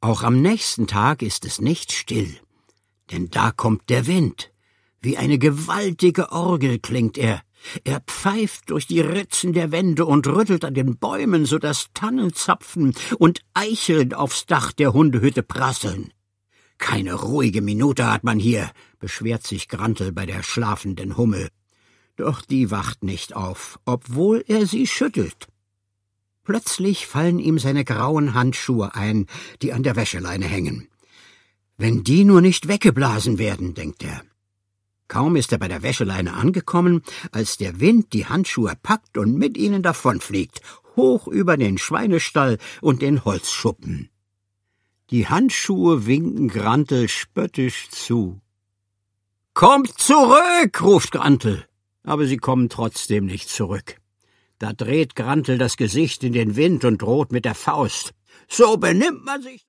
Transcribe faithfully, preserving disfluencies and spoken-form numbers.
Auch am nächsten Tag ist es nicht still, denn da kommt der Wind. Wie eine gewaltige Orgel klingt er. Er pfeift durch die Ritzen der Wände und rüttelt an den Bäumen, so dass Tannenzapfen und Eicheln aufs Dach der Hundehütte prasseln. »Keine ruhige Minute hat man hier«, beschwert sich Grantel bei der schlafenden Hummel. Doch die wacht nicht auf, obwohl er sie schüttelt. Plötzlich fallen ihm seine grauen Handschuhe ein, die an der Wäscheleine hängen. »Wenn die nur nicht weggeblasen werden«, denkt er. Kaum ist er bei der Wäscheleine angekommen, als der Wind die Handschuhe packt und mit ihnen davonfliegt, hoch über den Schweinestall und den Holzschuppen. Die Handschuhe winken Grantel spöttisch zu. »Kommt zurück«, ruft Grantel, aber sie kommen trotzdem nicht zurück. Da dreht Grantel das Gesicht in den Wind und droht mit der Faust. »So benimmt man sich